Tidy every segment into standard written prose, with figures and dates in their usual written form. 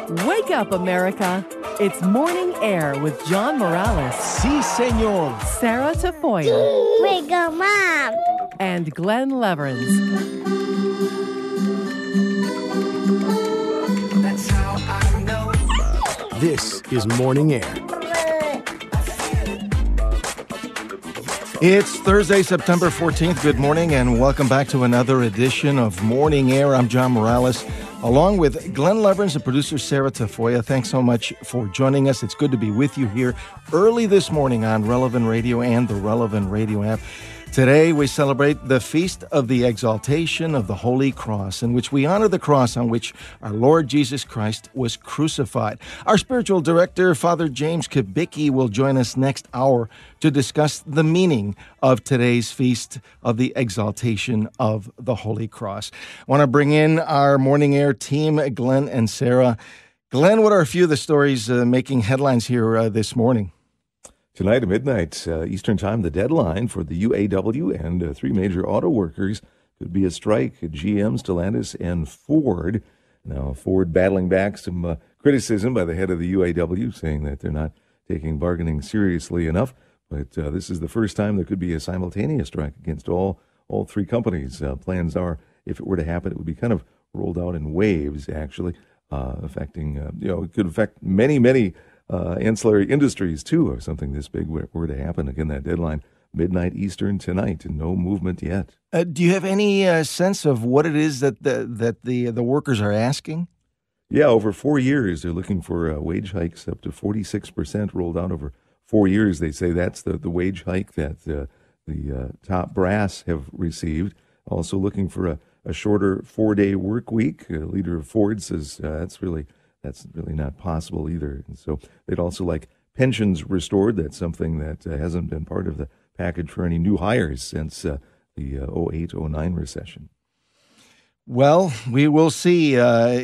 Wake up, America. It's Morning Air with John Morales. Si, senor. Sarah Tafoya. Wake up, Mom. And Glenn Leverins. That's how I know. This is Morning Air. It's Thursday, September 14th. Good morning and welcome back to another edition of Morning Air. I'm John Morales, along with Glenn Leverins and producer Sarah Tafoya. Thanks so much for joining us. It's good to be with you here early this morning on Relevant Radio and the Relevant Radio app. Today, we celebrate the Feast of the Exaltation of the Holy Cross, in which we honor the cross on which our Lord Jesus Christ was crucified. Our spiritual director, Father James Kubicki, will join us next hour to discuss the meaning of today's Feast of the Exaltation of the Holy Cross. I want to bring in our Morning Air team, Glenn and Sarah. Glenn, what are a few of the stories making headlines here this morning? Tonight at midnight, Eastern Time, the deadline for the UAW and three major auto workers could be a strike at GM, Stellantis, and Ford. Now, Ford battling back some criticism by the head of the UAW, saying that they're not taking bargaining seriously enough. But this is the first time there could be a simultaneous strike against all three companies. Plans are, if it were to happen, it would be kind of rolled out in waves, actually, affecting, it could affect many ancillary industries, too, if something this big were to happen. Again, that deadline, midnight Eastern tonight, and no movement yet. Do you have any sense of what it is that the workers are asking? Yeah, over 4 years, they're looking for wage hikes up to 46% rolled out over 4 years. They say that's the wage hike that the top brass have received. Also looking for a shorter 4-day work week. Leader of Ford says that's really not possible either. And so they'd also like pensions restored. That's something that hasn't been part of the package for any new hires since the 08-09 recession. Well, we will see.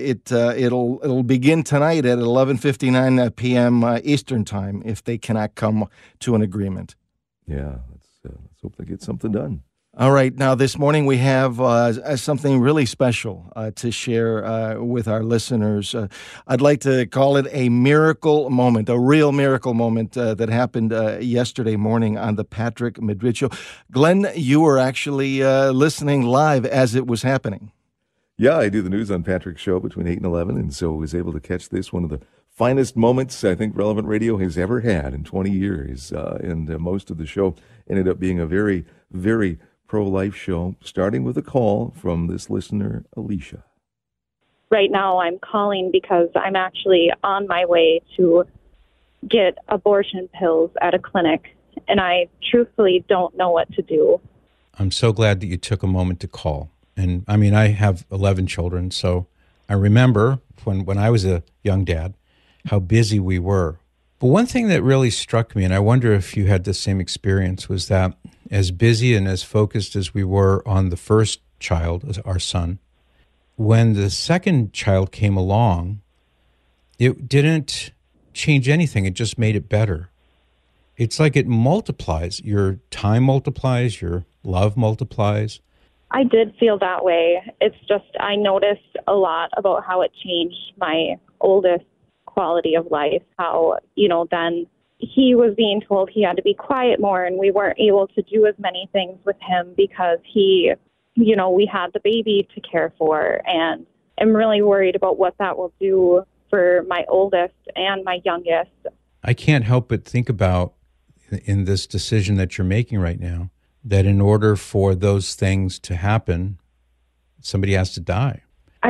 It'll begin tonight at 11:59 p.m. Eastern Time if they cannot come to an agreement. Yeah, let's hope they get something done. All right. Now, this morning we have something really special to share with our listeners. I'd like to call it a miracle moment, a real miracle moment that happened yesterday morning on the Patrick Madrid Show. Glenn, you were actually listening live as it was happening. Yeah, I do the news on Patrick's show between 8 and 11, and so I was able to catch this, one of the finest moments I think Relevant Radio has ever had in 20 years. And most of the show ended up being a very, very pro-life show, starting with a call from this listener, Alicia. Right now I'm calling because I'm actually on my way to get abortion pills at a clinic, and I truthfully don't know what to do. I'm so glad that you took a moment to call. And I mean, I have 11 children, so I remember when I was a young dad, how busy we were. But one thing that really struck me, and I wonder if you had the same experience, was that as busy and as focused as we were on the first child, our son, when the second child came along, it didn't change anything. It just made it better. It's like it multiplies. Your time multiplies, your love multiplies. I did feel that way. It's just I noticed a lot about how it changed my oldest quality of life, how, then he was being told he had to be quiet more, and we weren't able to do as many things with him because we had the baby to care for, and I'm really worried about what that will do for my oldest and my youngest. I can't help but think about, in this decision that you're making right now, that in order for those things to happen, somebody has to die.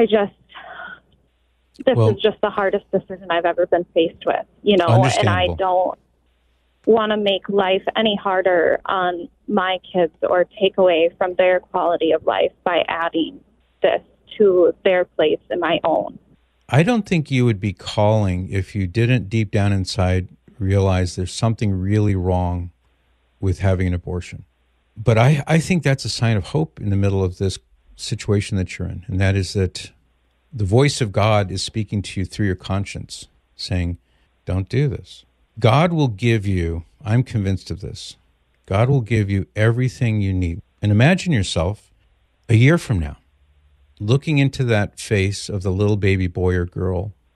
This is just the hardest decision I've ever been faced with, and I don't want to make life any harder on my kids or take away from their quality of life by adding this to their place in my own. I don't think you would be calling if you didn't deep down inside realize there's something really wrong with having an abortion. But I think that's a sign of hope in the middle of this situation that you're in, and that is that the voice of God is speaking to you through your conscience, saying, don't do this. God will give you, I'm convinced of this, God will give you everything you need. And imagine yourself a year from now, looking into that face of the little baby boy or girl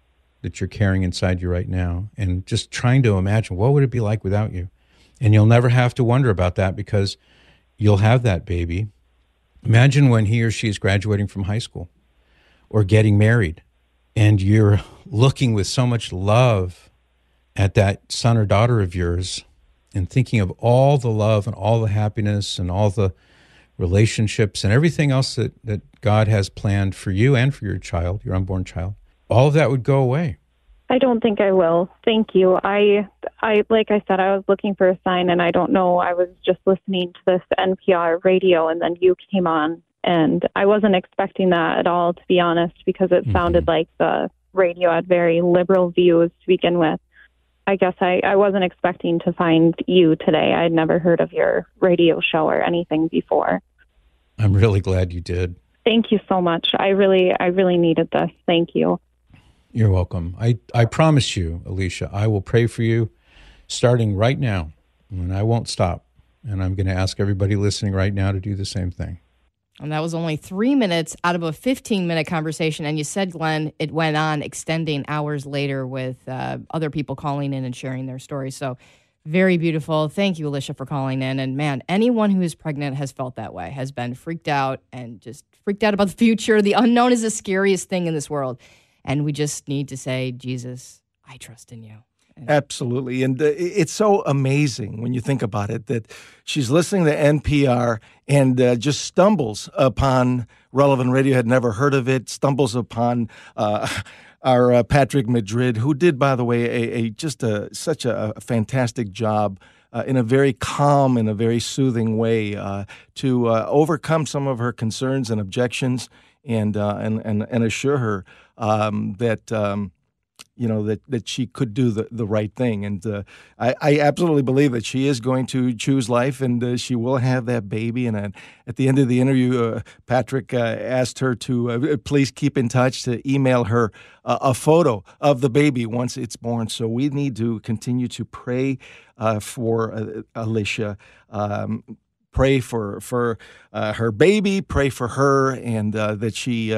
that you're carrying inside you right now, and just trying to imagine what would it be like without you. And you'll never have to wonder about that because you'll have that baby. Imagine when he or she is graduating from high school or getting married, and you're looking with so much love at that son or daughter of yours and thinking of all the love and all the happiness and all the relationships and everything else that God has planned for you and for your child, your unborn child. All of that would go away. I don't think I will. Thank you. I like I said, I was looking for a sign, and I don't know. I was just listening to this NPR radio, and then you came on, and I wasn't expecting that at all, to be honest, because it sounded like the radio had very liberal views to begin with. I guess I wasn't expecting to find you today. I had never heard of your radio show or anything before. I'm really glad you did. Thank you so much. I really needed this. Thank you. You're welcome. I promise you, Alicia, I will pray for you starting right now, and I won't stop. And I'm going to ask everybody listening right now to do the same thing. And that was only 3 minutes out of a 15-minute conversation. And you said, Glenn, it went on extending hours later with other people calling in and sharing their stories. So very beautiful. Thank you, Alicia, for calling in. And man, anyone who is pregnant has felt that way, has been freaked out and just freaked out about the future. The unknown is the scariest thing in this world. And we just need to say, Jesus, I trust in you. Absolutely. And it's so amazing when you think about it that she's listening to NPR and just stumbles upon Relevant Radio, had never heard of it, stumbles upon our Patrick Madrid, who did, by the way, such a fantastic job in a very calm and a very soothing way to overcome some of her concerns and objections and assure her that that she could do the right thing. And I absolutely believe that she is going to choose life, and she will have that baby. And at the end of the interview, Patrick asked her to please keep in touch, to email her a photo of the baby once it's born. So we need to continue to pray for Alicia. Pray for her baby, pray for her, and that she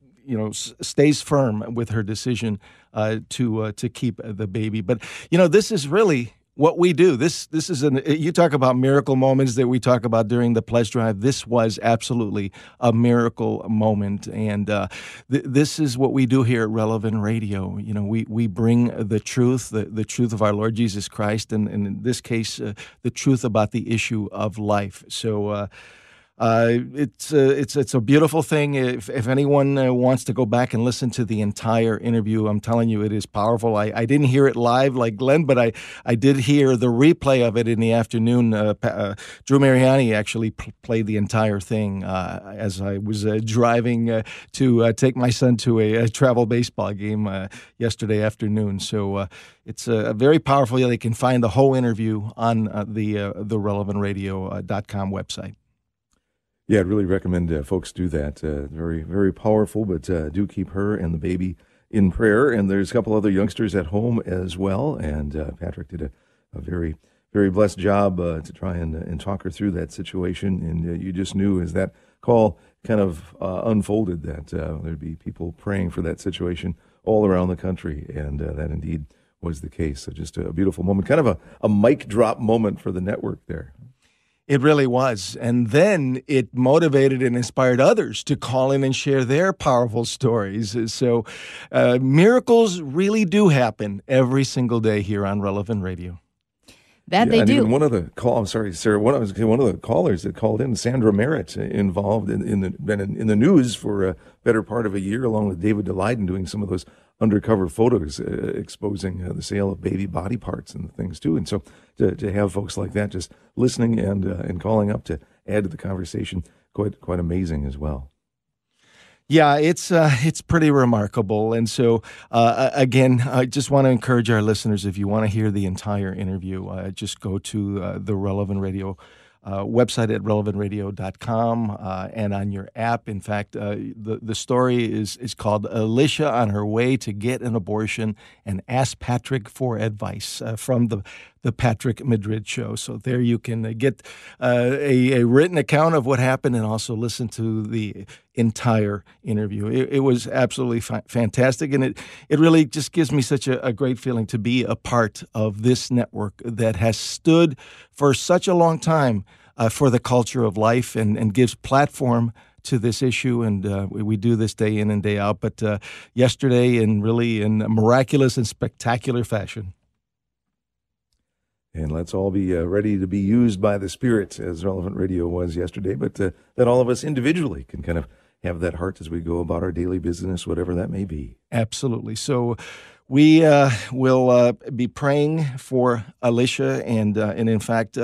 stays firm with her decision to keep the baby. But this is really what we do. This is you talk about miracle moments that we talk about during the pledge drive. This was absolutely a miracle moment, and this is what we do here at Relevant Radio. We bring the truth, the truth of our Lord Jesus Christ, and in this case, the truth about the issue of life. So. It's a beautiful thing. If anyone wants to go back and listen to the entire interview, I'm telling you, it is powerful. I didn't hear it live like Glenn, but I did hear the replay of it in the afternoon. Drew Mariani actually played the entire thing as I was driving to take my son to a travel baseball game yesterday afternoon. So it's very powerful. They can find the whole interview on the relevantradio.com website. Yeah, I'd really recommend folks do that. Very, very powerful, but do keep her and the baby in prayer. And there's a couple other youngsters at home as well. And Patrick did a very, very blessed job to try and talk her through that situation. And you just knew as that call kind of unfolded that there'd be people praying for that situation all around the country. And that indeed was the case. So just a beautiful moment, kind of a mic drop moment for the network there. It really was. And then it motivated and inspired others to call in and share their powerful stories. So miracles really do happen every single day here on Relevant Radio. They do. Even one of the I'm sorry, Sarah. One of the callers that called in, Sandra Merritt, involved in the news for a better part of a year, along with David DeLayden, doing some of those undercover photos exposing the sale of baby body parts and things too. And so to have folks like that just listening and calling up to add to the conversation, quite amazing as well. Yeah, it's pretty remarkable. And so, again, I just want to encourage our listeners, if you want to hear the entire interview, just go to the Relevant Radio website at relevantradio.com and on your app. In fact, the story is called Alicia on her way to get an abortion and ask Patrick for advice from the Patrick Madrid Show. So there you can get a written account of what happened and also listen to the entire interview. It was absolutely fantastic, and it really just gives me such a great feeling to be a part of this network that has stood for such a long time for the culture of life and gives platform to this issue, and we do this day in and day out. But yesterday, in miraculous and spectacular fashion. And let's all be ready to be used by the Spirit, as Relevant Radio was yesterday, but that all of us individually can kind of have that heart as we go about our daily business, whatever that may be. Absolutely. So we will be praying for Alicia, and in fact,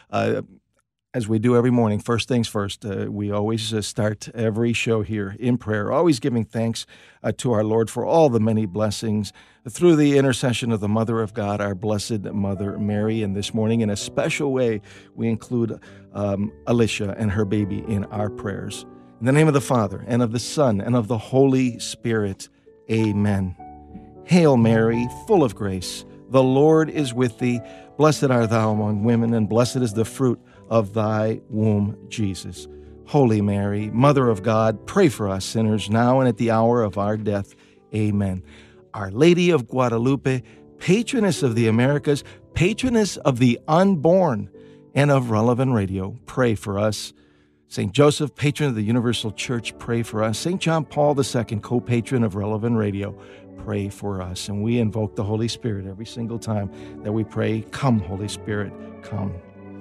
as we do every morning, first things first, we always start every show here in prayer, always giving thanks to our Lord for all the many blessings through the intercession of the Mother of God, our Blessed Mother Mary. And this morning, in a special way, we include Alicia and her baby in our prayers. In the name of the Father, and of the Son, and of the Holy Spirit, amen. Hail Mary, full of grace, the Lord is with thee. Blessed art thou among women, and blessed is the fruit of thy womb, Jesus. Holy Mary, Mother of God, pray for us sinners now and at the hour of our death. Amen. Our Lady of Guadalupe, patroness of the Americas, patroness of the unborn and of Relevant Radio, pray for us. St. Joseph, patron of the Universal Church, pray for us. St. John Paul II, co-patron of Relevant Radio, pray for us. And we invoke the Holy Spirit every single time that we pray, come, Holy Spirit, come.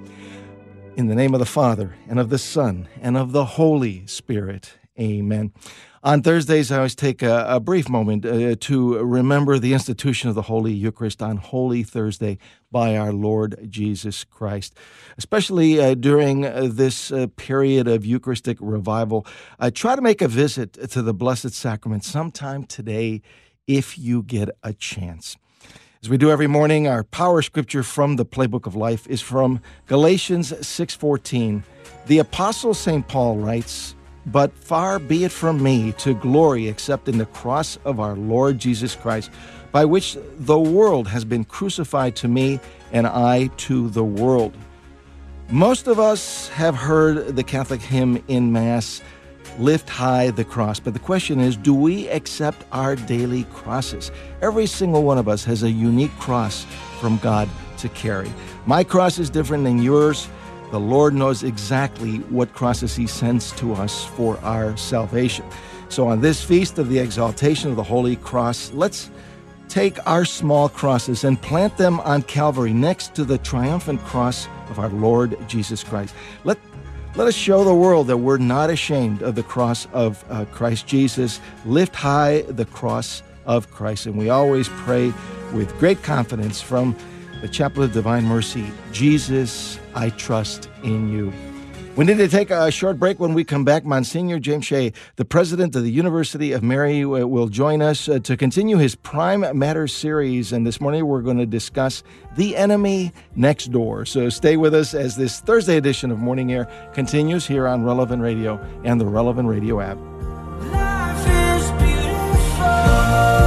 In the name of the Father, and of the Son, and of the Holy Spirit, amen. On Thursdays, I always take a brief moment to remember the institution of the Holy Eucharist on Holy Thursday by our Lord Jesus Christ. Especially during this period of Eucharistic revival, try to make a visit to the Blessed Sacrament sometime today if you get a chance. As we do every morning, our power scripture from the Playbook of Life is from Galatians 6:14. The Apostle St. Paul writes, "But far be it from me to glory except in the cross of our Lord Jesus Christ, by which the world has been crucified to me, and I to the world." Most of us have heard the Catholic hymn in Mass, "Lift high the cross." But the question is, do we accept our daily crosses? Every single one of us has a unique cross from God to carry. My cross is different than yours. The Lord knows exactly what crosses He sends to us for our salvation. So on this feast of the exaltation of the Holy Cross, let's take our small crosses and plant them on Calvary next to the triumphant cross of our Lord Jesus Christ. Let us show the world that we're not ashamed of the cross of Christ Jesus. Lift high the cross of Christ. And we always pray with great confidence from the Chaplet of Divine Mercy, Jesus, I trust in you. We need to take a short break. When we come back, Monsignor James Shea, the president of the University of Mary, will join us to continue his Prime Matters series. And this morning we're going to discuss the enemy next door. So stay with us as this Thursday edition of Morning Air continues here on Relevant Radio and the Relevant Radio app. Life is beautiful.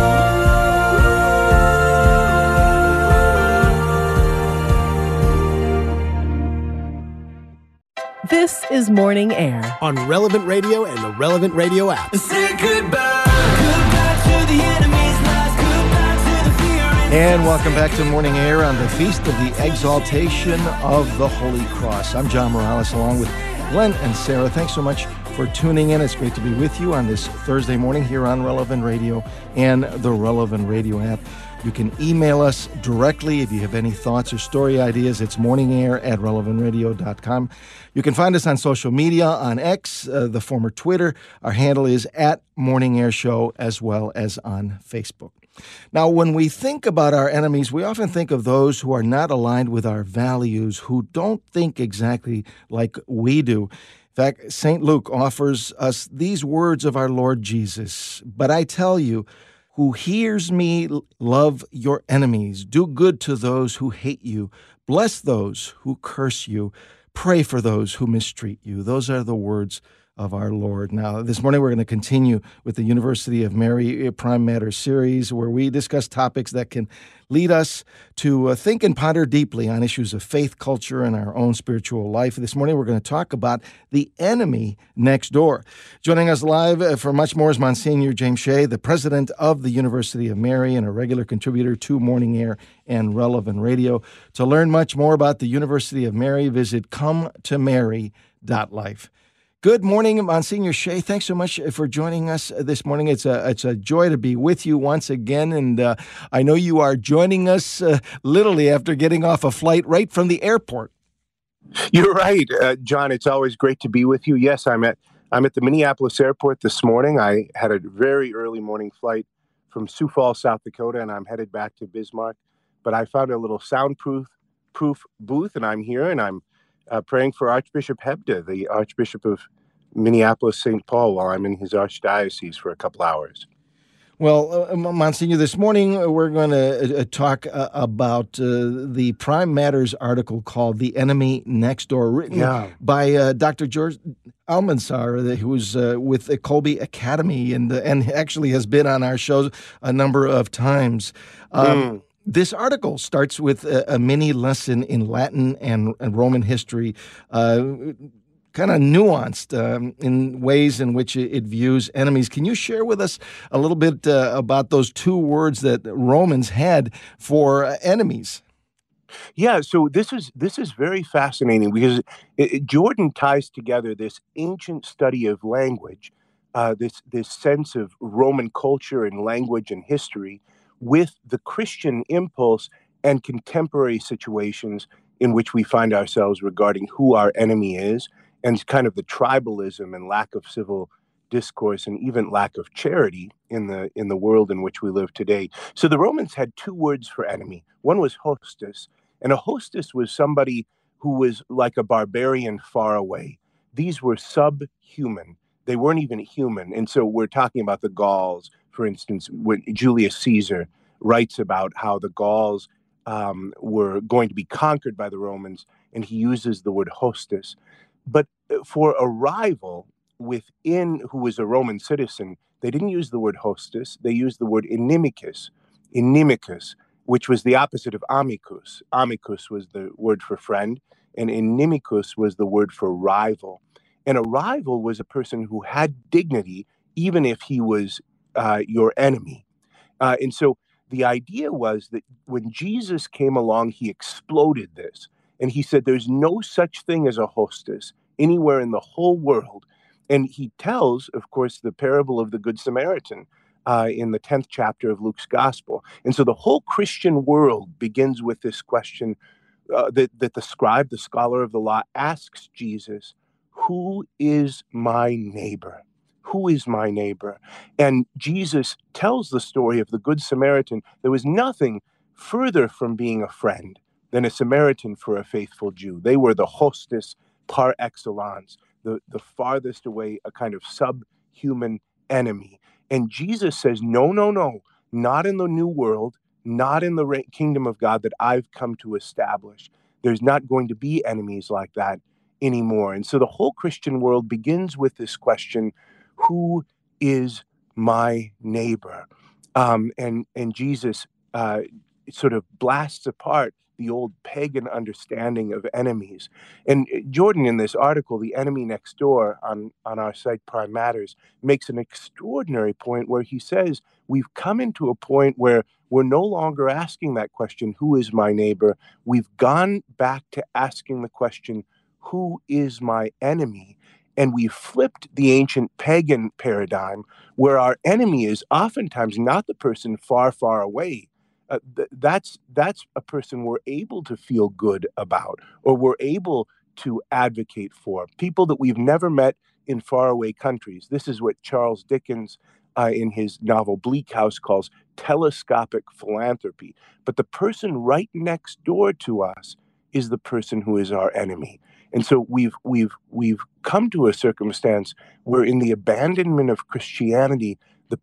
This is Morning Air on Relevant Radio and the Relevant Radio app. Say goodbye to the enemy's lies, goodbye to the fear. And welcome back to Morning Air on the Feast of the Exaltation of the Holy Cross. I'm John Morales along with Glenn and Sarah. Thanks so much for tuning in. It's great to be with you on this Thursday morning here on Relevant Radio and the Relevant Radio app. You can email us directly if you have any thoughts or story ideas. It's morningair@relevantradio.com. You can find us on social media, on X, the former Twitter. Our handle is @MorningAirShow, as well as on Facebook. Now, when we think about our enemies, we often think of those who are not aligned with our values, who don't think exactly like we do. In fact, St. Luke offers us these words of our Lord Jesus. "But I tell you, who hears me, love your enemies, do good to those who hate you, bless those who curse you, pray for those who mistreat you." Those are the words of our Lord. Now, this morning we're going to continue with the University of Mary Prime Matters series, where we discuss topics that can lead us to think and ponder deeply on issues of faith, culture, and our own spiritual life. This morning we're going to talk about the enemy next door. Joining us live for much more is Monsignor James Shea, the president of the University of Mary and a regular contributor to Morning Air and Relevant Radio. To learn much more about the University of Mary, visit cometomary.life. Good morning, Monsignor Shea. Thanks so much for joining us this morning. It's a joy to be with you once again, and I know you are joining us literally after getting off a flight right from the airport. You're right, John. It's always great to be with you. Yes, I'm at the Minneapolis airport this morning. I had a very early morning flight from Sioux Falls, South Dakota, and I'm headed back to Bismarck. But I found a little soundproof booth, and I'm here, and I'm praying for Archbishop Hebda, the Archbishop of Minneapolis, St. Paul, while I'm in his archdiocese for a couple hours. Well, Monsignor, this morning we're going to talk about the Prime Matters article called "The Enemy Next Door," written by Dr. George Almanzar, who's with the Colby Academy and actually has been on our shows a number of times. This article starts with a mini lesson in Latin and Roman history, kind of nuanced in ways in which it views enemies. Can you share with us a little bit about those two words that Romans had for enemies? Yeah, so this is very fascinating because Jordan ties together this ancient study of language, this sense of Roman culture and language and history, with the Christian impulse and contemporary situations in which we find ourselves regarding who our enemy is, and kind of the tribalism and lack of civil discourse and even lack of charity in the world in which we live today. So the Romans had two words for enemy. One was hostis, and a hostis was somebody who was like a barbarian far away. These were subhuman. They weren't even human. And so we're talking about the Gauls, for instance, when Julius Caesar writes about how the Gauls were going to be conquered by the Romans, and he uses the word hostis. But for a rival within who was a Roman citizen, they didn't use the word hostis. They used the word inimicus, which was the opposite of amicus. Amicus was the word for friend, and inimicus was the word for rival. And a rival was a person who had dignity, even if he was your enemy. And so the idea was that when Jesus came along, he exploded this. And he said, there's no such thing as a hostis anywhere in the whole world. And he tells, of course, the parable of the Good Samaritan in the 10th chapter of Luke's Gospel. And so the whole Christian world begins with this question that the scribe, the scholar of the law, asks Jesus, who is my neighbor? Who is my neighbor? And Jesus tells the story of the Good Samaritan. There was nothing further from being a friend than a Samaritan for a faithful Jew. They were the hostis par excellence, the farthest away, a kind of subhuman enemy. And Jesus says, no, not in the new world, not in the kingdom of God that I've come to establish. There's not going to be enemies like that anymore. And so the whole Christian world begins with this question, who is my neighbor? And Jesus sort of blasts apart the old pagan understanding of enemies. And Jordan, in this article, The Enemy Next Door, on our site Prime Matters, makes an extraordinary point where he says we've come into a point where we're no longer asking that question, who is my neighbor? We've gone back to asking the question, who is my enemy? And we flipped the ancient pagan paradigm where our enemy is oftentimes not the person far, far away. That's a person we're able to feel good about, or we're able to advocate for. People that we've never met in faraway countries. This is what Charles Dickens, in his novel Bleak House, calls telescopic philanthropy. But the person right next door to us is the person who is our enemy. And so we've come to a circumstance where, in the abandonment of Christianity,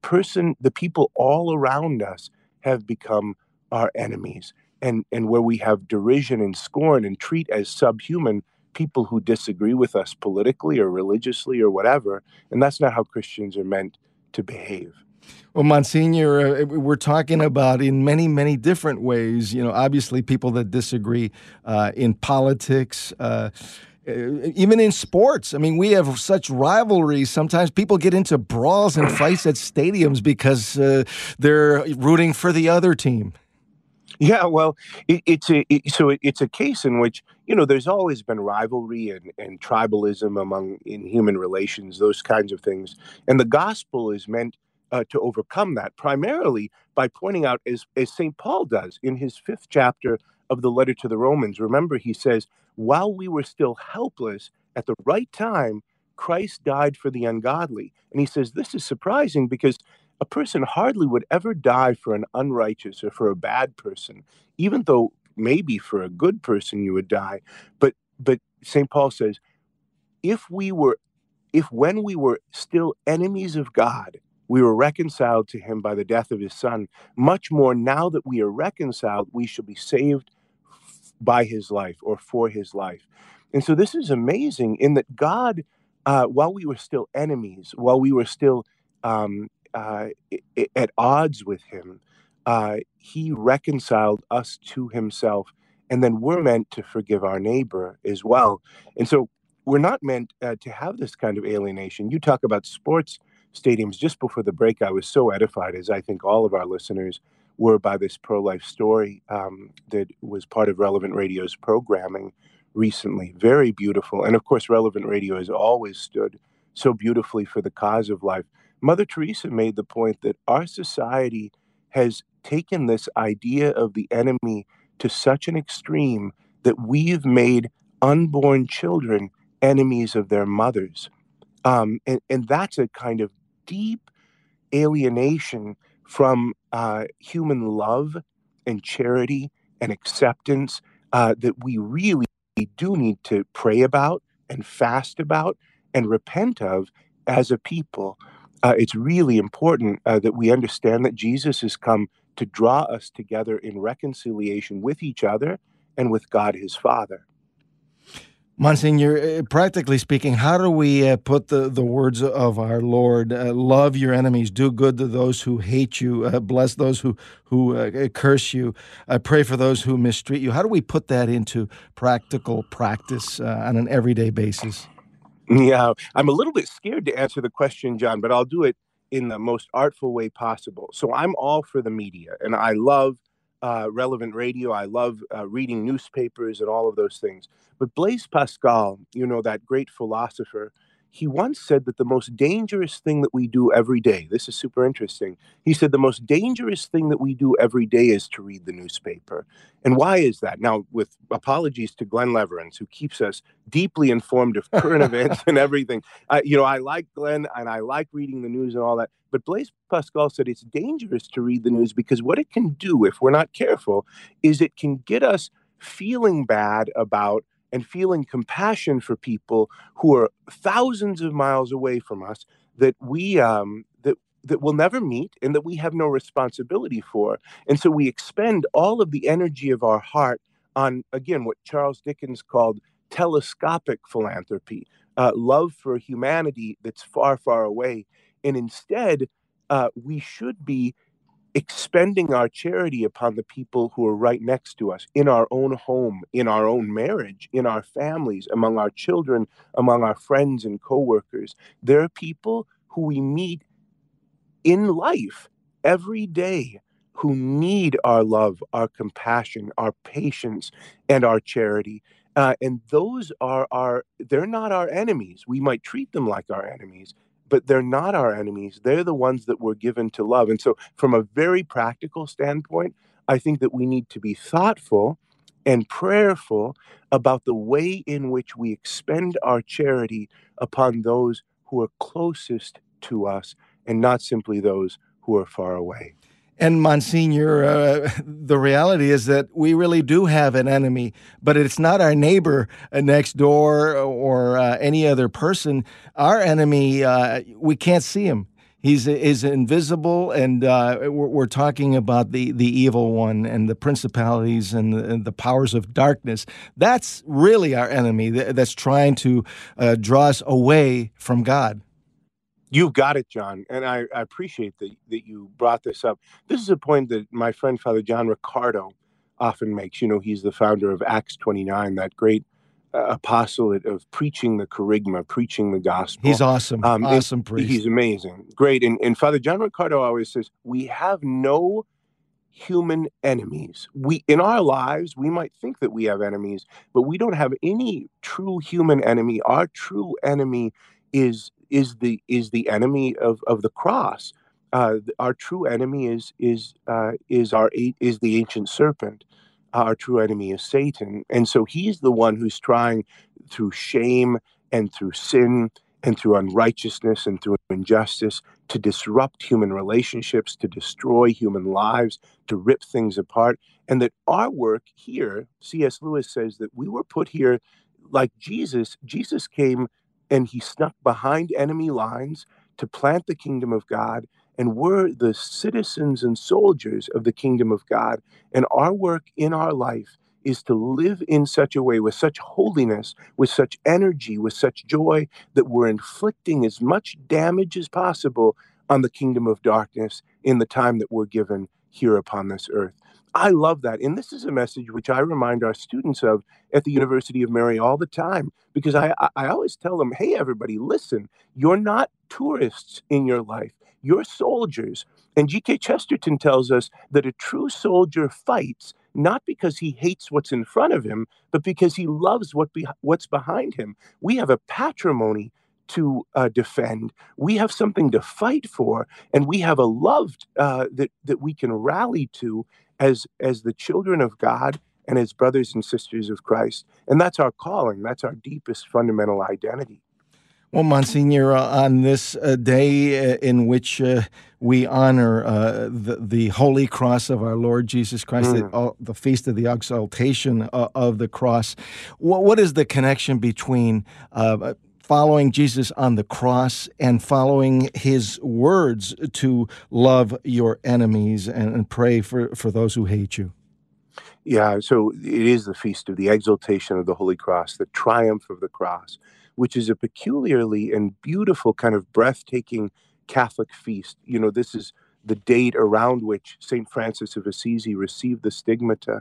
the people all around us have become our enemies, and where we have derision and scorn and treat as subhuman people who disagree with us politically or religiously or whatever. And that's not how Christians are meant to behave. Well, Monsignor, we're talking about in many, many different ways, obviously people that disagree in politics, even in sports. I mean, we have such rivalries. Sometimes people get into brawls and fights at stadiums because they're rooting for the other team. Yeah, well, it's a case in which, there's always been rivalry and tribalism in human relations, those kinds of things. And the gospel is meant to overcome that, primarily by pointing out, as St. Paul does in his 5th chapter of the letter to the Romans. Remember, he says, while we were still helpless, at the right time, Christ died for the ungodly. And he says this is surprising because a person hardly would ever die for an unrighteous or for a bad person, even though maybe for a good person you would die. But St. Paul says, if when we were still enemies of God, we were reconciled to him by the death of his son, much more now that we are reconciled, we shall be saved by his life or for his life. And so this is amazing in that God, while we were still enemies, while we were still at odds with him, he reconciled us to himself. And then we're meant to forgive our neighbor as well. And so we're not meant to have this kind of alienation. You talk about sports stadiums. Just before the break, I was so edified, as I think all of our listeners were, by this pro-life story that was part of Relevant Radio's programming recently. Very beautiful. And of course, Relevant Radio has always stood so beautifully for the cause of life. Mother Teresa made the point that our society has taken this idea of the enemy to such an extreme that we've made unborn children enemies of their mothers. And that's a kind of deep alienation from human love and charity and acceptance that we really do need to pray about and fast about and repent of as a people. It's really important that we understand that Jesus has come to draw us together in reconciliation with each other and with God his Father. Monsignor, practically speaking, how do we put the words of our Lord, love your enemies, do good to those who hate you, bless those who curse you, pray for those who mistreat you? How do we put that into practical practice on an everyday basis? Yeah, I'm a little bit scared to answer the question, John, but I'll do it in the most artful way possible. So I'm all for the media, and I love Relevant Radio. I love reading newspapers and all of those things. But Blaise Pascal, that great philosopher, he once said that the most dangerous thing that we do every day, this is super interesting. He said the most dangerous thing that we do every day is to read the newspaper. And why is that? Now, with apologies to Glenn Leverance, who keeps us deeply informed of current events and everything. I like Glenn and I like reading the news and all that. But Blaise Pascal said it's dangerous to read the news because what it can do, if we're not careful, is it can get us feeling bad about and feeling compassion for people who are thousands of miles away from us that we that we'll never meet and that we have no responsibility for. And so we expend all of the energy of our heart on, again, what Charles Dickens called telescopic philanthropy, love for humanity that's far, far away. And instead, we should be expending our charity upon the people who are right next to us, in our own home, in our own marriage, in our families, among our children, among our friends and coworkers. There are people who we meet in life every day who need our love, our compassion, our patience, and our charity. And those they're not our enemies. We might treat them like our enemies, but they're not our enemies. They're the ones that we're given to love. And so from a very practical standpoint, I think that we need to be thoughtful and prayerful about the way in which we expend our charity upon those who are closest to us and not simply those who are far away. And Monsignor, the reality is that we really do have an enemy, but it's not our neighbor next door or any other person. Our enemy, we can't see him. He's is invisible, and we're talking about the evil one and the principalities and the powers of darkness. That's really our enemy that's trying to draw us away from God. You've got it, John, and I appreciate that you brought this up. This is a point that my friend Father John Riccardo often makes. You know, he's the founder of Acts 29, that great apostolate of preaching the kerygma, preaching the gospel. He's awesome. Awesome priest. He's amazing. Great. And Father John Riccardo always says, we have no human enemies. In our lives, we might think that we have enemies, but we don't have any true human enemy. Our true enemy is the enemy of the cross. Our true enemy is the ancient serpent. Our true enemy is Satan. And so he's the one who's trying through shame and through sin and through unrighteousness and through injustice to disrupt human relationships, to destroy human lives, to rip things apart. And that our work here, C.S. Lewis says that we were put here like Jesus. Jesus came and he snuck behind enemy lines to plant the kingdom of God. And we're the citizens and soldiers of the kingdom of God. And our work in our life is to live in such a way, with such holiness, with such energy, with such joy, that we're inflicting as much damage as possible on the kingdom of darkness in the time that we're given here upon this earth. I love that. And this is a message which I remind our students of at the University of Mary all the time, because I always tell them, hey, everybody, listen, you're not tourists in your life. You're soldiers. And G.K. Chesterton tells us that a true soldier fights not because he hates what's in front of him, but because he loves what's behind him. We have a patrimony to defend. We have something to fight for, and we have a love that we can rally to as the children of God and as brothers and sisters of Christ. And that's our calling. That's our deepest fundamental identity. Well, Monsignor, on this day in which we honor the Holy Cross of our Lord Jesus Christ, the Feast of the Exaltation of the Cross, what is the connection between following Jesus on the cross and following his words to love your enemies and pray for those who hate you? Yeah, so it is the Feast of the Exaltation of the Holy Cross, the triumph of the cross, which is a peculiarly and beautiful kind of breathtaking Catholic feast. You know, this is the date around which St. Francis of Assisi received the stigmata.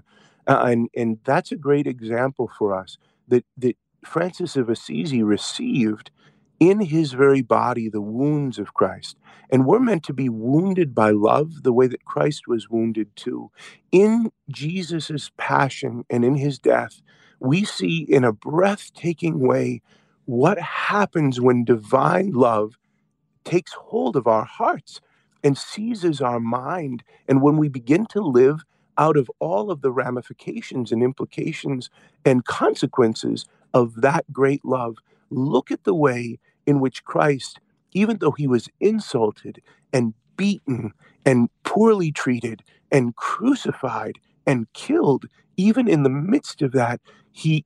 And that's a great example for us that Francis of Assisi received in his very body the wounds of Christ. And we're meant to be wounded by love the way that Christ was wounded too. In Jesus's passion and in his death, we see in a breathtaking way what happens when divine love takes hold of our hearts and seizes our mind. And when we begin to live out of all of the ramifications and implications and consequences of that great love, look at the way in which Christ, even though he was insulted and beaten and poorly treated and crucified and killed, even in the midst of that, he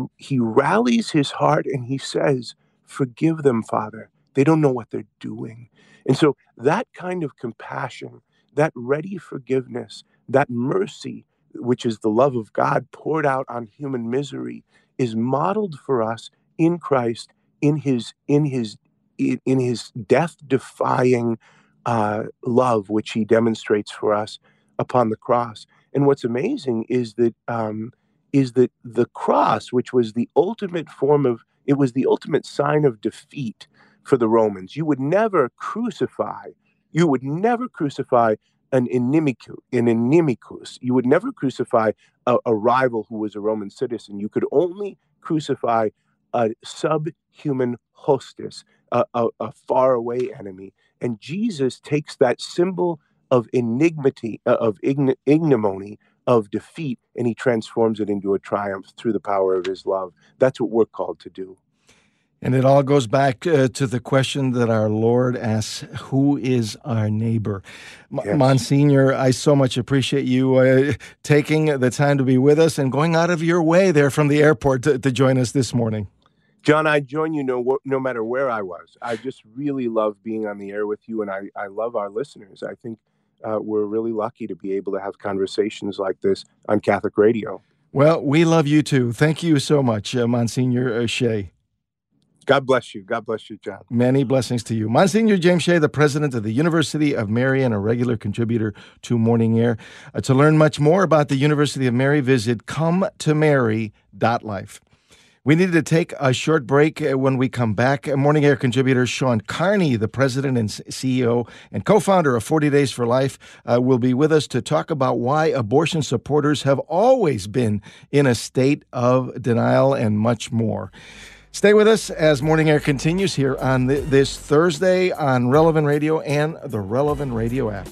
rallies his heart and he says, "Forgive them, Father. They don't know what they're doing." And so that kind of compassion, that ready forgiveness, that mercy, which is the love of God poured out on human misery, is modeled for us in Christ, in his death-defying love, which he demonstrates for us upon the cross. And what's amazing is that the cross, which was the ultimate it was the ultimate sign of defeat for the Romans. You would never crucify an inimicus. You would never crucify a rival who was a Roman citizen. You could only crucify a subhuman hostis, a faraway enemy. And Jesus takes that symbol of ignominy, of defeat, and he transforms it into a triumph through the power of his love. That's what we're called to do. And it all goes back to the question that our Lord asks, who is our neighbor? Yes. Monsignor, I so much appreciate you taking the time to be with us and going out of your way there from the airport to join us this morning. John, I join you no matter where I was. I just really love being on the air with you, and I love our listeners. I think we're really lucky to be able to have conversations like this on Catholic radio. Well, we love you too. Thank you so much, Monsignor Shea. God bless you. God bless you, John. Many blessings to you. Monsignor James Shea, the president of the University of Mary and a regular contributor to Morning Air. To learn much more about the University of Mary, visit cometomary.life. We needed to take a short break. When we come back, Morning Air contributor Sean Carney, the president and CEO and co-founder of 40 Days for Life, will be with us to talk about why abortion supporters have always been in a state of denial and much more. Stay with us as Morning Air continues here on this Thursday on Relevant Radio and the Relevant Radio app.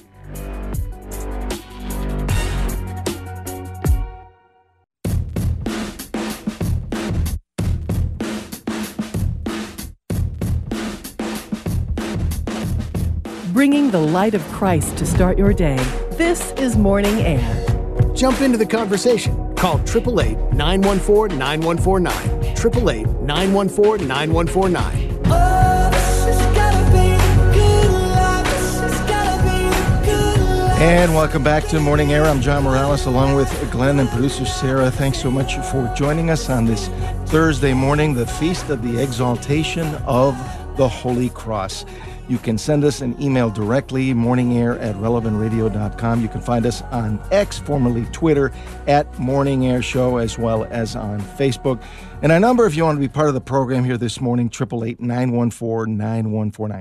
Bringing the light of Christ to start your day. This is Morning Air. Jump into the conversation. Call 888-914-9149. 888-914-9149. Oh, this has gotta be good life. This has gotta be good life. And welcome back to Morning Air. I'm John Morales along with Glenn and producer Sarah. Thanks so much for joining us on this Thursday morning, the Feast of the Exaltation of the Holy Cross. You can send us an email directly, morningair@relevantradio.com. You can find us on X, formerly Twitter, @Morning Air Show, as well as on Facebook. And our number, if you want to be part of the program here this morning, 888-914-9149,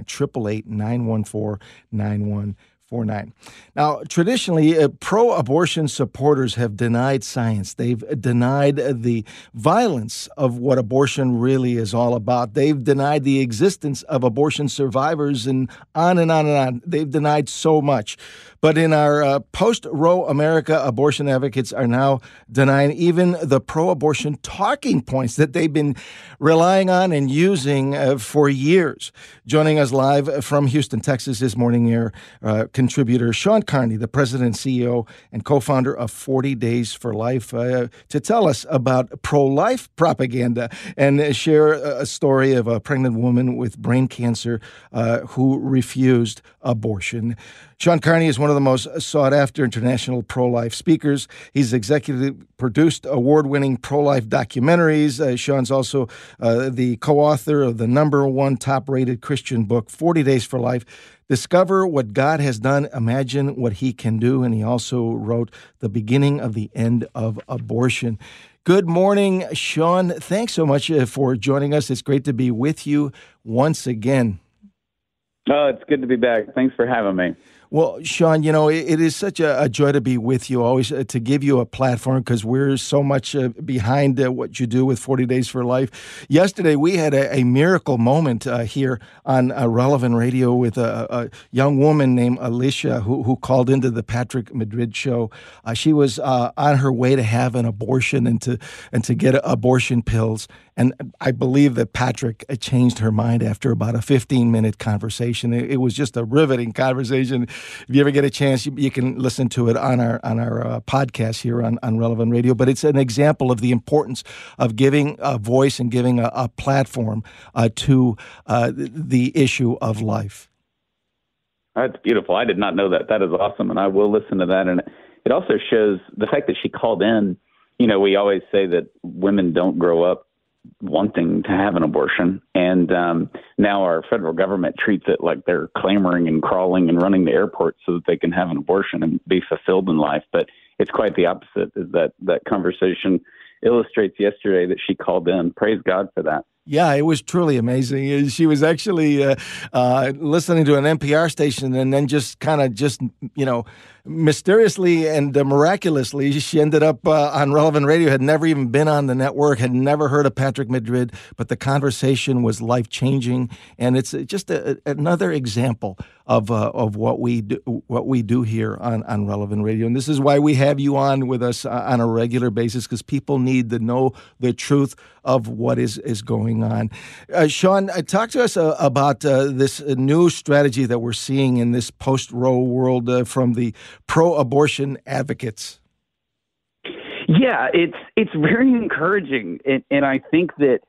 888-914-9149. Now, traditionally, pro-abortion supporters have denied science. They've denied the violence of what abortion really is all about. They've denied the existence of abortion survivors and on and on and on. They've denied so much. But in our post-Roe America, abortion advocates are now denying even the pro-abortion talking points that they've been relying on and using for years. Joining us live from Houston, Texas, is Morning Air contributor Sean Carney, the president and CEO and co-founder of 40 Days for Life, to tell us about pro-life propaganda and share a story of a pregnant woman with brain cancer who refused abortion. Sean Carney is one of the most sought-after international pro-life speakers. He's executive produced award-winning pro-life documentaries. Sean's also the co-author of the #1 top-rated Christian book, 40 Days for Life. Discover what God has done, imagine what he can do. And he also wrote The Beginning of the End of Abortion. Good morning, Sean. Thanks so much for joining us. It's great to be with you once again. Oh, it's good to be back. Thanks for having me. Well, Sean, you know, it is such a joy to be with you, always to give you a platform, because we're so much behind what you do with 40 Days for Life. Yesterday, we had a miracle moment here on Relevant Radio with a young woman named Alicia who called into the Patrick Madrid show. She was on her way to have an abortion and to get abortion pills. And I believe that Patrick changed her mind after about a 15-minute conversation. It was just a riveting conversation. If you ever get a chance, you can listen to it on our podcast here on Relevant Radio. But it's an example of the importance of giving a voice and giving a platform to the issue of life. That's beautiful. I did not know that. That is awesome, and I will listen to that. And it also shows the fact that she called in. You know, we always say that women don't grow up wanting to have an abortion. And now our federal government treats it like they're clamoring and crawling and running the airport so that they can have an abortion and be fulfilled in life. But it's quite the opposite. Is that conversation illustrates yesterday that she called in. Praise God for that. Yeah, it was truly amazing. She was actually listening to an NPR station, and then just mysteriously and miraculously, she ended up on Relevant Radio, had never even been on the network, had never heard of Patrick Madrid, but the conversation was life-changing. And it's just another example of what we do here on Relevant Radio. And this is why we have you on with us on a regular basis, because people need to know the truth of what is going on. Sean, talk to us about this new strategy that we're seeing in this post-Roe world from the pro-abortion advocates. Yeah, it's very encouraging, and I think that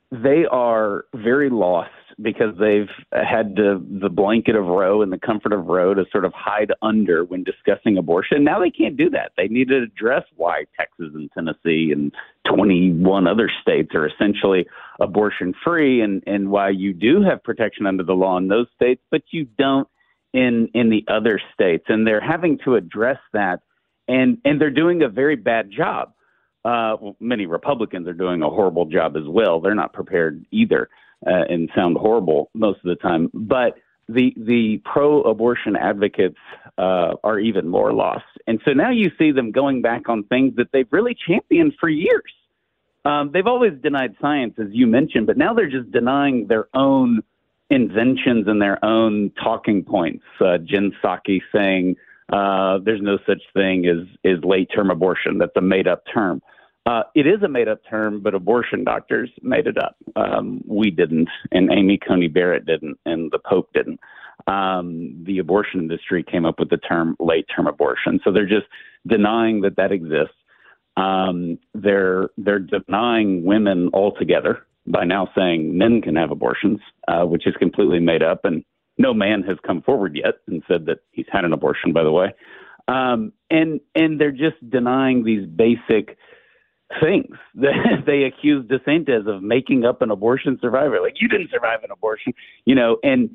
they are very lost because they've had the blanket of Roe and the comfort of Roe to sort of hide under when discussing abortion. Now they can't do that. They need to address why Texas and Tennessee and 21 other states are essentially abortion free, and why you do have protection under the law in those states, but you don't in the other states. And they're having to address that, and they're doing a very bad job. Many Republicans are doing a horrible job as well. They're not prepared either and sound horrible most of the time. But the pro-abortion advocates are even more lost. And so now you see them going back on things that they've really championed for years. They've always denied science, as you mentioned, but now they're just denying their own inventions and their own talking points. Jen Psaki saying there's no such thing as late-term abortion. That's a made-up term. It is a made-up term, but abortion doctors made it up. We didn't, and Amy Coney Barrett didn't, and the Pope didn't. The abortion industry came up with the term late-term abortion. So they're just denying that exists. They're denying women altogether by now saying men can have abortions, which is completely made up. And no man has come forward yet and said that he's had an abortion, by the way. And they're just denying these basic things. They accuse DeSantis of making up an abortion survivor. Like, you didn't survive an abortion, and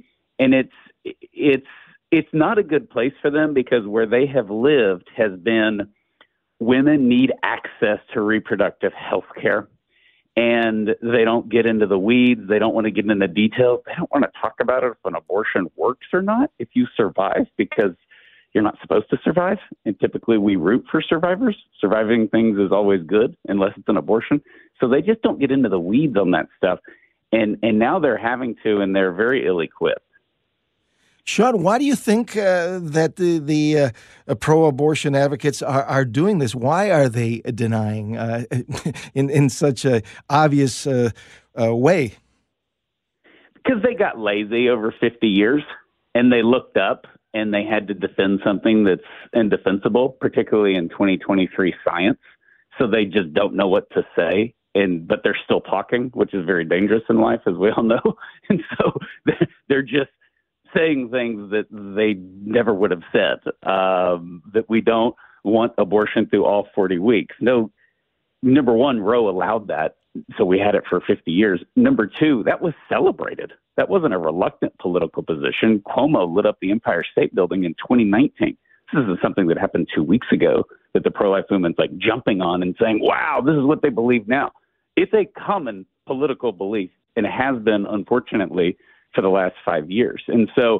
it's not a good place for them, because where they have lived has been women need access to reproductive health care. And they don't get into the weeds. They don't want to get into details. They don't want to talk about it if an abortion works or not, if you survive, because you're not supposed to survive. And typically we root for survivors. Surviving things is always good unless it's an abortion. So they just don't get into the weeds on that stuff. And now they're having to, and they're very ill-equipped. Sean, why do you think that the pro-abortion advocates are doing this? Why are they denying in such a obvious way? Because they got lazy over 50 years, and they looked up, and they had to defend something that's indefensible, particularly in 2023 science. So they just don't know what to say, but they're still talking, which is very dangerous in life, as we all know. And so they're just saying things that they never would have said, that we don't want abortion through all 40 weeks. No, number one, Roe allowed that, so we had it for 50 years. Number two, that was celebrated. That wasn't a reluctant political position. Cuomo lit up the Empire State Building in 2019. This isn't something that happened 2 weeks ago that the pro-life movement's like jumping on and saying, wow, this is what they believe now. It's a common political belief, and it has been, unfortunately, for the last 5 years. And so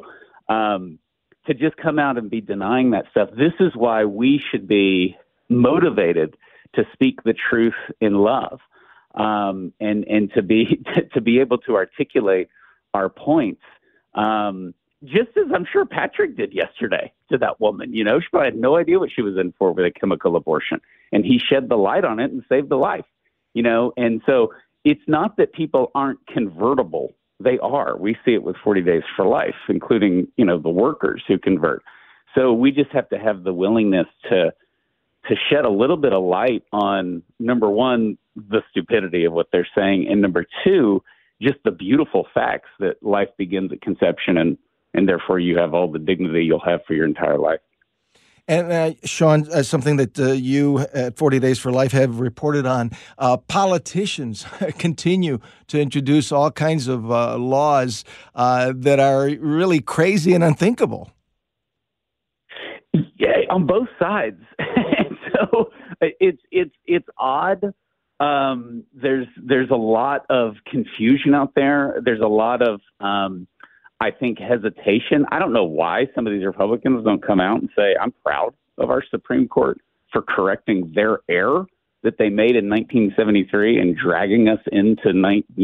to just come out and be denying that stuff, this is why we should be motivated to speak the truth in love, and to be able to articulate our points, just as I'm sure Patrick did yesterday to that woman. She probably had no idea what she was in for with a chemical abortion, and he shed the light on it and saved the life. And so it's not that people aren't convertible. They are. We see it with 40 Days for Life, including, the workers who convert. So we just have to have the willingness to shed a little bit of light on, number one, the stupidity of what they're saying, and number two, just the beautiful facts that life begins at conception, and therefore you have all the dignity you'll have for your entire life. And Sean, something that you at 40 Days for Life have reported on, politicians continue to introduce all kinds of laws that are really crazy and unthinkable. Yeah, on both sides. And so it's odd. There's a lot of confusion out there. There's a lot of I think hesitation. I don't know why some of these Republicans don't come out and say, I'm proud of our Supreme Court for correcting their error that they made in 1973 and dragging us into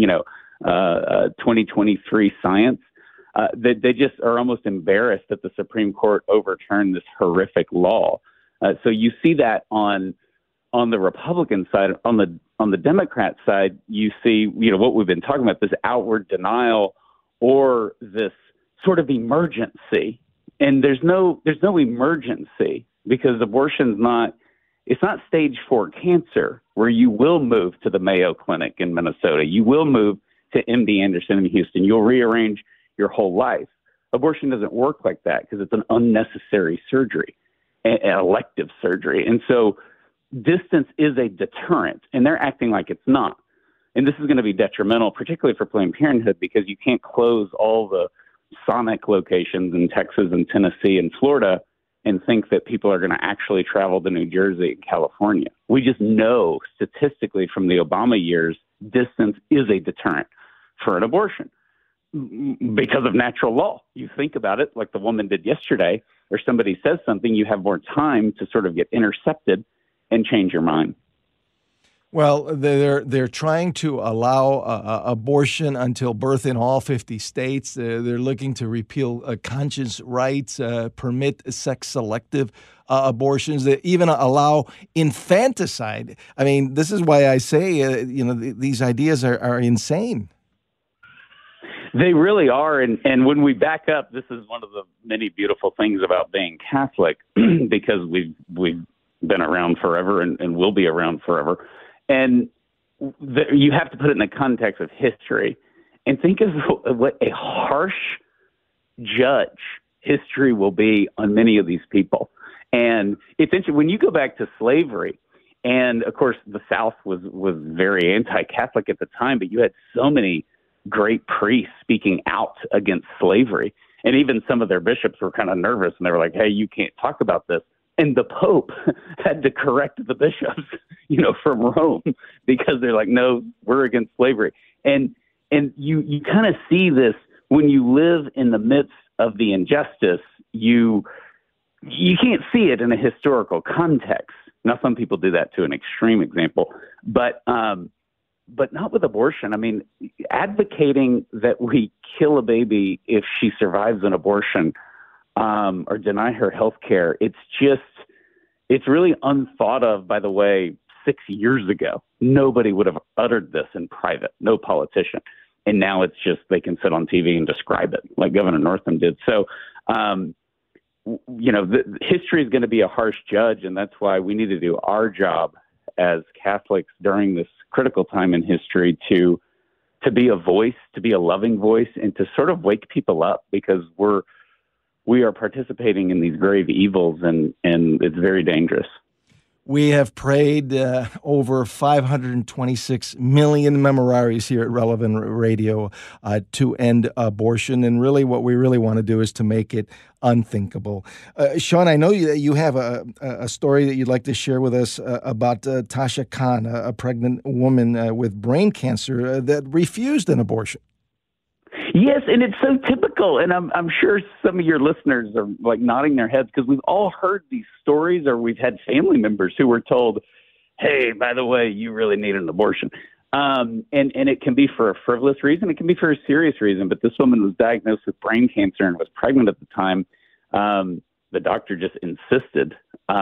2023 science. They just are almost embarrassed that the Supreme Court overturned this horrific law. So you see that on the Republican side. On the Democrat side, you see what we've been talking about, this outward denial or this sort of emergency. And there's no emergency, because abortion's not It's not stage 4 cancer where you will move to the Mayo Clinic in Minnesota. You will move to MD Anderson in Houston. You'll rearrange your whole life. Abortion doesn't work like that because it's an unnecessary surgery, an elective surgery. And so distance is a deterrent, and they're acting like it's not. And this is going to be detrimental, particularly for Planned Parenthood, because you can't close all the Sonic locations in Texas and Tennessee and Florida and think that people are going to actually travel to New Jersey and California. We just know statistically from the Obama years, distance is a deterrent for an abortion because of natural law. You think about it like the woman did yesterday, or somebody says something, you have more time to sort of get intercepted and change your mind. Well, they're trying to allow abortion until birth in all 50 states. They're looking to repeal conscience rights, permit sex-selective abortions, they even allow infanticide. I mean, this is why I say, these ideas are insane. They really are. And when we back up, this is one of the many beautiful things about being Catholic, because we've been around forever and will be around forever. And you have to put it in the context of history and think of what a harsh judge history will be on many of these people. And it's interesting when you go back to slavery, and of course the South was very anti-Catholic at the time, but you had so many great priests speaking out against slavery. And even some of their bishops were kind of nervous, and they were like, hey, you can't talk about this. And the Pope had to correct the bishops, from Rome, because they're like, no, we're against slavery. And you kind of see this when you live in the midst of the injustice. You can't see it in a historical context. Now, some people do that to an extreme example, but not with abortion. I mean, advocating that we kill a baby if she survives an abortion, or deny her health care, it's really unthought of. By the way, 6 years ago, nobody would have uttered this in private, no politician. And now it's just they can sit on TV and describe it like Governor Northam did. So, history is going to be a harsh judge, and that's why we need to do our job as Catholics during this critical time in history to be a voice, to be a loving voice, and to sort of wake people up, because we are participating in these grave evils, and it's very dangerous. We have prayed over 526 million memoraries here at Relevant Radio to end abortion. And really what we really want to do is to make it unthinkable. Sean, I know you have a story that you'd like to share with us about Tasha Khan, a pregnant woman with brain cancer that refused an abortion. Yes, and it's so typical, and I'm sure some of your listeners are like nodding their heads, because we've all heard these stories, or we've had family members who were told, hey, by the way, you really need an abortion. And it can be for a frivolous reason. It can be for a serious reason. But this woman was diagnosed with brain cancer and was pregnant at the time. The doctor just insisted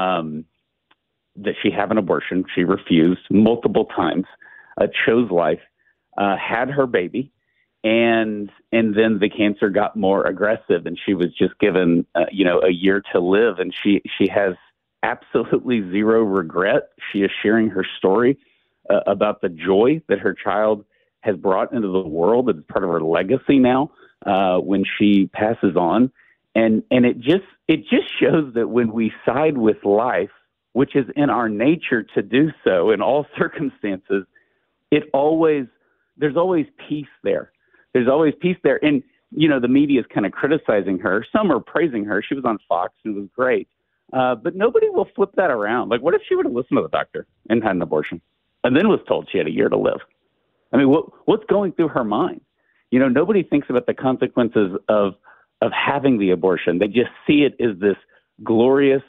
that she have an abortion. She refused multiple times, chose life, had her baby. And then the cancer got more aggressive, and she was just given, a year to live. And she has absolutely zero regret. She is sharing her story about the joy that her child has brought into the world. It's part of her legacy now when she passes on. And it just shows that when we side with life, which is in our nature to do so in all circumstances, there's always peace there. There's always peace there. And, the media is kind of criticizing her. Some are praising her. She was on Fox and it was great. But nobody will flip that around. Like, what if she would have listened to the doctor and had an abortion and then was told she had a year to live? I mean, what's going through her mind? Nobody thinks about the consequences of having the abortion. They just see it as this glorious,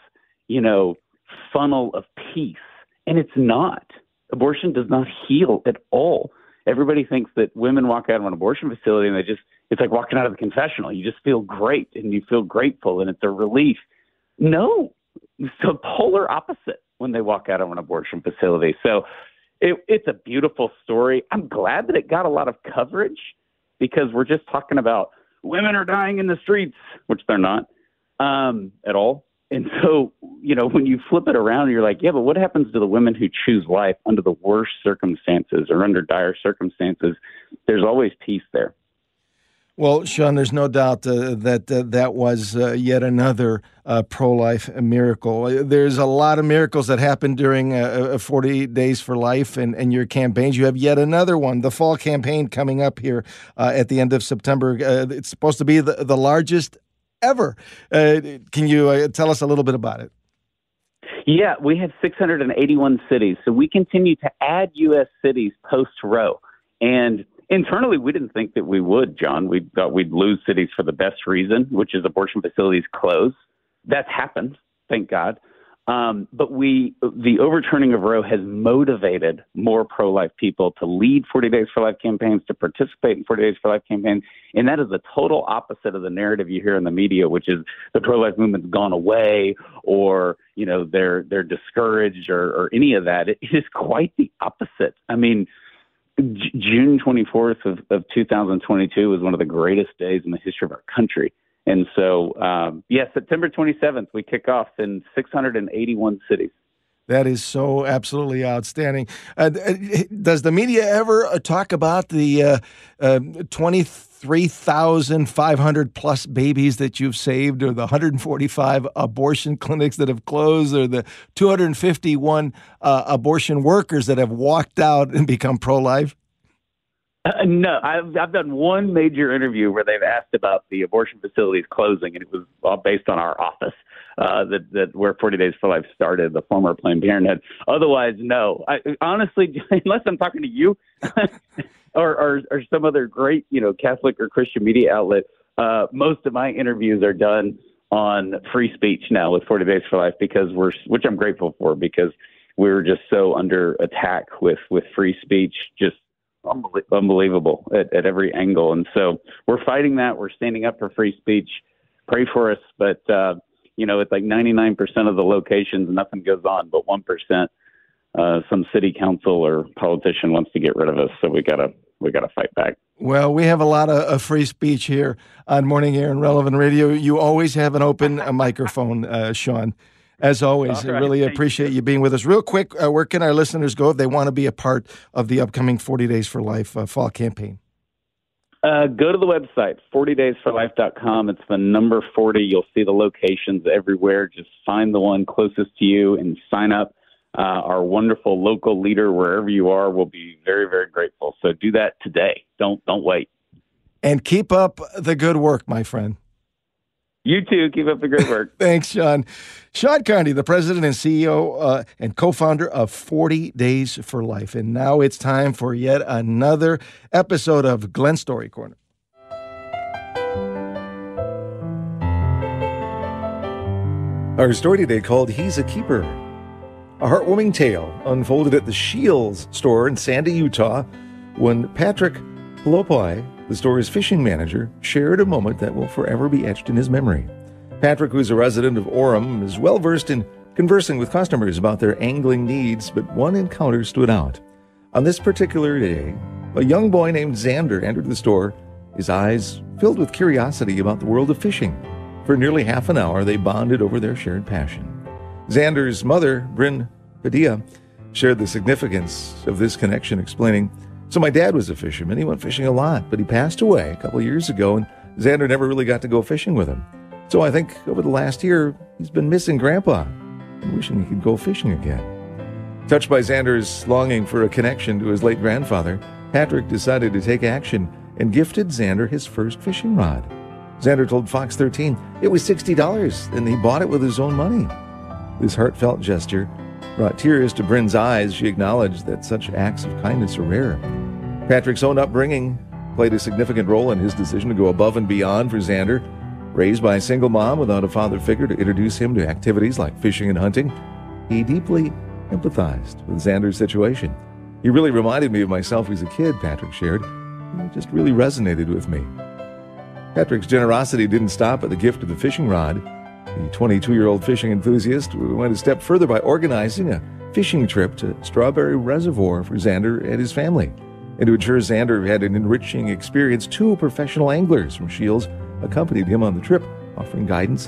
funnel of peace. And it's not. Abortion does not heal at all. Everybody thinks that women walk out of an abortion facility and it's like walking out of the confessional. You just feel great and you feel grateful and it's a relief. No, it's the polar opposite when they walk out of an abortion facility. So it's a beautiful story. I'm glad that it got a lot of coverage, because we're just talking about women are dying in the streets, which they're not at all. And so, when you flip it around, you're like, yeah, but what happens to the women who choose life under the worst circumstances or under dire circumstances? There's always peace there. Well, Sean, there's no doubt that was yet another pro-life miracle. There's a lot of miracles that happen during 40 Days for Life and your campaigns. You have yet another one, the fall campaign coming up here at the end of September. It's supposed to be the largest ever. Can you tell us a little bit about it? Yeah, we have 681 cities. So we continue to add U.S. cities post-Roe. And internally, we didn't think that we would, John. We thought we'd lose cities for the best reason, which is abortion facilities close. That's happened, thank God. But the overturning of Roe has motivated more pro-life people to lead 40 Days for Life campaigns, to participate in 40 Days for Life campaigns. And that is the total opposite of the narrative you hear in the media, which is the pro-life movement's gone away, or, they're discouraged or any of that. It is quite the opposite. I mean, June 24th of 2022 was one of the greatest days in the history of our country. And so, September 27th, we kick off in 681 cities. That is so absolutely outstanding. Does the media ever talk about the 23,500 plus babies that you've saved, or the 145 abortion clinics that have closed, or the 251 abortion workers that have walked out and become pro-life? No, I've done one major interview where they've asked about the abortion facilities closing, and it was all based on our office, that where 40 Days for Life started, the former Planned Parenthood. Otherwise, no. Honestly, unless I'm talking to you or some other great, Catholic or Christian media outlet, most of my interviews are done on free speech now with 40 Days for Life, which I'm grateful for, because we're just so under attack with free speech, just unbelievable at every angle. And so we're fighting that. We're standing up for free speech. Pray for us. But, it's like 99% of the locations, nothing goes on, but 1%, some city council or politician wants to get rid of us. So we gotta fight back. Well, we have a lot of free speech here on Morning Air and Relevant Radio. You always have an open microphone, Sean. As always, I really appreciate you being with us. Real quick, where can our listeners go if they want to be a part of the upcoming 40 Days for Life fall campaign? Go to the website, 40daysforlife.com. It's the number 40. You'll see the locations everywhere. Just find the one closest to you and sign up. Our wonderful local leader, wherever you are, will be very, very grateful. So do that today. Don't wait. And keep up the good work, my friend. You too. Keep up the great work. Thanks, Sean. Sean Carney, the president and CEO and co-founder of 40 Days for Life. And now it's time for yet another episode of Glenn Story Corner. Our story today called He's a Keeper. A heartwarming tale unfolded at the Shields store in Sandy, Utah, when Patrick Pelopoi, the store's fishing manager, shared a moment that will forever be etched in his memory. Patrick, who's a resident of Orem, is well-versed in conversing with customers about their angling needs, but one encounter stood out. On this particular day, a young boy named Xander entered the store, his eyes filled with curiosity about the world of fishing. For nearly half an hour, they bonded over their shared passion. Xander's mother, Bryn Padilla, shared the significance of this connection, explaining, "So my dad was a fisherman. He went fishing a lot, but he passed away a couple of years ago, and Xander never really got to go fishing with him. So I think over the last year, he's been missing Grandpa and wishing he could go fishing again." Touched by Xander's longing for a connection to his late grandfather, Patrick decided to take action and gifted Xander his first fishing rod. Xander told Fox 13 it was $60, and he bought it with his own money. This heartfelt gesture brought tears to Bryn's eyes. She acknowledged that such acts of kindness are rare. Patrick's own upbringing played a significant role in his decision to go above and beyond for Xander. Raised by a single mom without a father figure to introduce him to activities like fishing and hunting, he deeply empathized with Xander's situation. "He really reminded me of myself as a kid," Patrick shared. "It just really resonated with me." Patrick's generosity didn't stop at the gift of the fishing rod. The 22-year-old fishing enthusiast went a step further by organizing a fishing trip to Strawberry Reservoir for Xander and his family. And to ensure Xander had an enriching experience, 2 professional anglers from Shields accompanied him on the trip, offering guidance and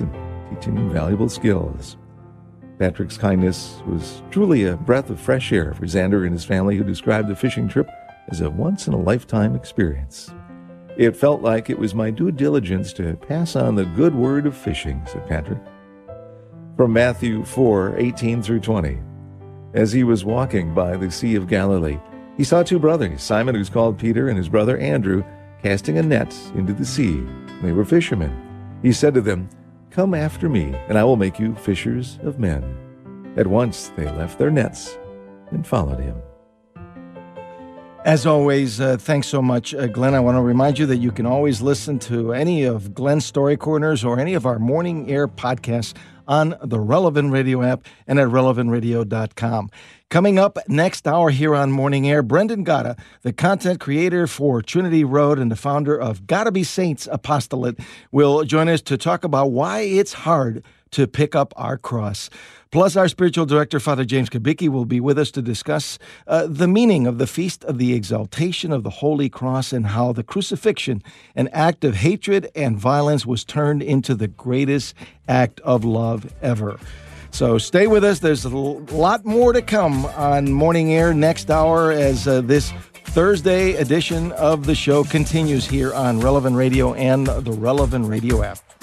teaching him valuable skills. Patrick's kindness was truly a breath of fresh air for Xander and his family, who described the fishing trip as a once-in-a-lifetime experience. It felt like it was my due diligence to pass on the good word of fishing, said Patrick. From Matthew 4:18 through 20. As he was walking by the Sea of Galilee, he saw two brothers, Simon, who's called Peter, and his brother Andrew, casting a net into the sea. They were fishermen. He said to them, "Come after me, and I will make you fishers of men." At once they left their nets and followed him. As always, thanks so much, Glenn. I want to remind you that you can always listen to any of Glenn's Story Corners or any of our Morning Air podcasts on the Relevant Radio app and at relevantradio.com. Coming up next hour here on Morning Air, Brendan Gatta, the content creator for Trinity Road and the founder of Gotta Be Saints Apostolate, will join us to talk about why it's hard to pick up our cross. Plus, our spiritual director, Father James Kubicki, will be with us to discuss the meaning of the Feast of the Exaltation of the Holy Cross and how the crucifixion, an act of hatred and violence, was turned into the greatest act of love ever. So stay with us. There's a lot more to come on Morning Air next hour as this Thursday edition of the show continues here on Relevant Radio and the Relevant Radio app.